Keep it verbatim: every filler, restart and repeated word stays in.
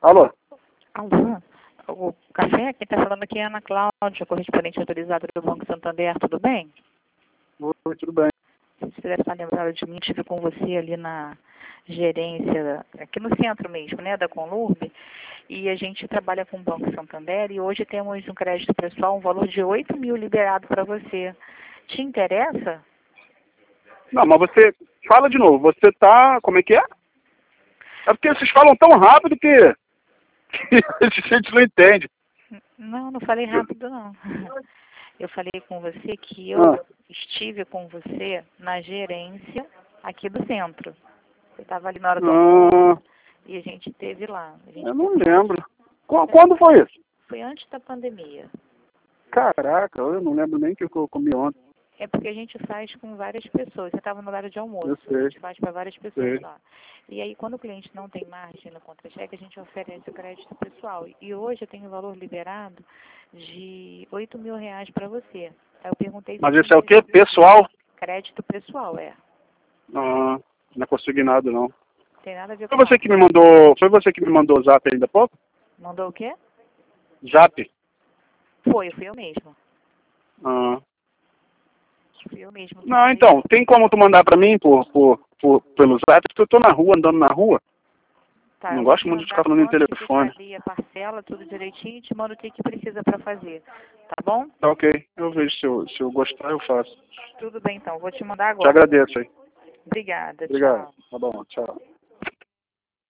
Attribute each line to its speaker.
Speaker 1: Alô?
Speaker 2: Alô? O café? Quem está falando aqui é a Ana Cláudia, correspondente autorizada do Banco Santander, tudo bem?
Speaker 1: Oi, tudo bem.
Speaker 2: Se você deve estar lembrado de mim, estive com você ali na gerência, aqui no centro mesmo, né, da Conlurb, e a gente trabalha com o Banco Santander e hoje temos um crédito pessoal, um valor de oito mil liberado para você. Te interessa?
Speaker 1: Não, mas você... Fala de novo. Você tá... Como é que é? É porque vocês falam tão rápido que... que a gente não entende.
Speaker 2: Não, não falei rápido, não. Eu falei com você que eu
Speaker 1: Ah.
Speaker 2: estive com você na gerência aqui do centro. Você estava ali na hora do
Speaker 1: Ah,
Speaker 2: almoço e a gente esteve lá. A gente
Speaker 1: eu não
Speaker 2: teve-
Speaker 1: lembro. Qu- Quando foi isso?
Speaker 2: Foi antes da pandemia.
Speaker 1: Caraca, eu não lembro nem o que eu comi ontem.
Speaker 2: É porque a gente faz com várias pessoas. Você estava no horário de almoço.
Speaker 1: Eu sei.
Speaker 2: A gente faz para várias pessoas
Speaker 1: Sei.
Speaker 2: lá. E aí, quando o cliente não tem margem no contra-cheque, a gente oferece o crédito pessoal. E hoje eu tenho um valor liberado de oito mil reais para você. Aí eu perguntei se
Speaker 1: Mas
Speaker 2: você
Speaker 1: esse é o
Speaker 2: tinha
Speaker 1: quê? Pessoal?
Speaker 2: crédito pessoal, é.
Speaker 1: Ah, não é consignado, não.
Speaker 2: Tem nada a ver
Speaker 1: Foi
Speaker 2: com
Speaker 1: você
Speaker 2: nada.
Speaker 1: que me mandou... Foi você que me mandou o zap ainda há pouco?
Speaker 2: Mandou o quê?
Speaker 1: Zap?
Speaker 2: Foi, fui eu mesmo.
Speaker 1: Ah.
Speaker 2: Fui eu mesmo. que
Speaker 1: Não,
Speaker 2: mandei.
Speaker 1: então, tem como tu mandar pra mim por, por, por, pelo zap? Porque eu tô na rua, andando na rua.
Speaker 2: Tá,
Speaker 1: Não
Speaker 2: eu vou
Speaker 1: gosto
Speaker 2: te
Speaker 1: muito de
Speaker 2: mandar
Speaker 1: ficar falando em
Speaker 2: quanto que
Speaker 1: telefone.
Speaker 2: ficaria a parcela, tudo direitinho, e te mando o que, que precisa para fazer. Tá bom?
Speaker 1: Tá ok. Eu vejo se eu, se eu gostar, eu faço.
Speaker 2: Tudo bem, então. Vou te mandar
Speaker 1: Te
Speaker 2: agora.
Speaker 1: agradeço aí.
Speaker 2: Obrigada.
Speaker 1: Obrigado.
Speaker 2: Tchau.
Speaker 1: Tá bom, tchau.